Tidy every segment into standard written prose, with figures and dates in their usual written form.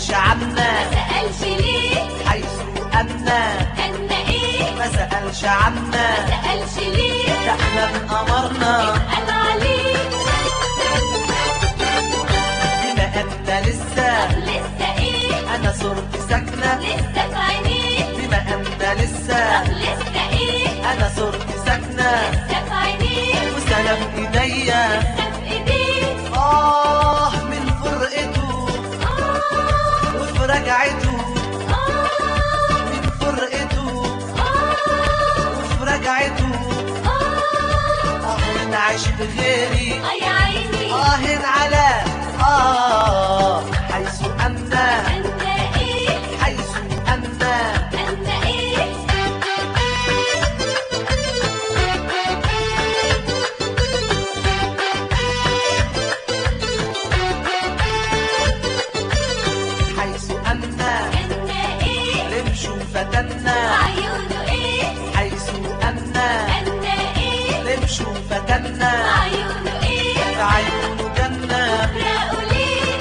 سألش عنا، ما سألش ليه، حيث أنا إيه، ما سألش عنا، ما سألش ليه، ده احنا بأمرنا اسأل عليه. بما أن لسه إيه، أنا صورتي ساكنة، لسه في عينيه. بما أن لسه لسه إيه، أنا صورتي ساكنة، لسه في عينيه. وسلام إيديا لسه في إيديه. من فرقته وفي رجعته، من فرقته وفي رجعته. من عشق غيري يا عيني، على حيث أنا، إيه، حيث أنا إيه. حيث أنا إيه، رمش فتنا، عيونه إيه، حيث أنا إيه، رمش فتنا، عيونه إيه، في عيونه جنة. فرقوا ليه.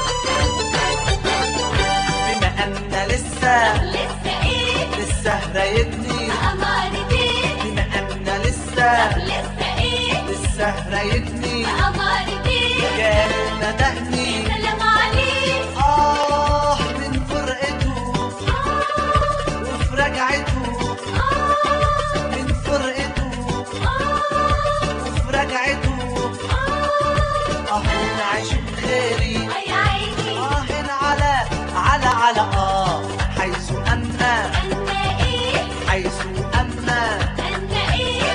بما أن لسه إيه، لسه رايدني، أمارة إيه، بما أن لسه إيه، لسه رايدني، أمارة إيه. كان ندهني سلام عليه. من فرقته وفي رجعته، من فرقته وفي رجعته. من عشق غيري يا عيني، على حيث أنا، إيه، حيث أنا إيه.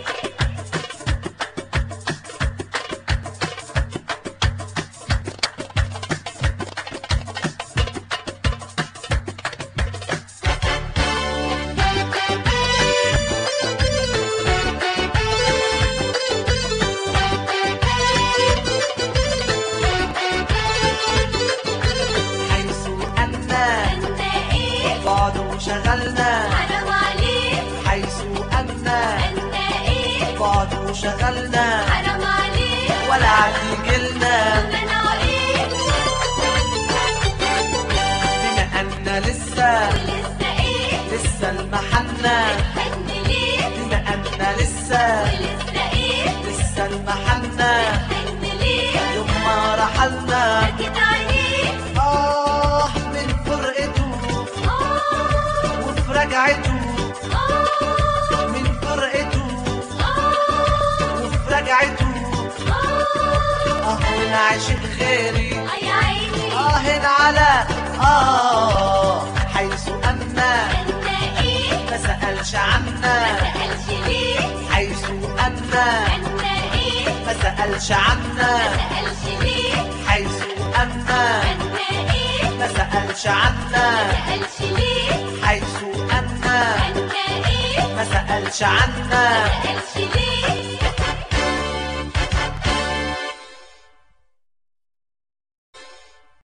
حيث أنا إيه، بعد وشغلنا، حرام عليه. حيث أنا إيه، بعد وشغلنا، حرام عليه. ولا عتيجلنا. منعه إيه، بما أن لسه إيه، لسه المحنة، حن ليه. بما أن لسه إيه، لسه المحنة. حن ليه. يوم ما رحلنا سكت عينيه. من فرقته وفي رجعته، من فرقته وفي رجعته. من عاشق غيري يا عيني، على حيث أنا إيه، ما سألش عنا، سألش ليه. حيث أنا إيه، ما سألش عنا، سألش ليه. حيث أنا إيه، ما سألش عنا، سألش ليه. حيث أنا إيه، ما سألش عنا. سألش ليه.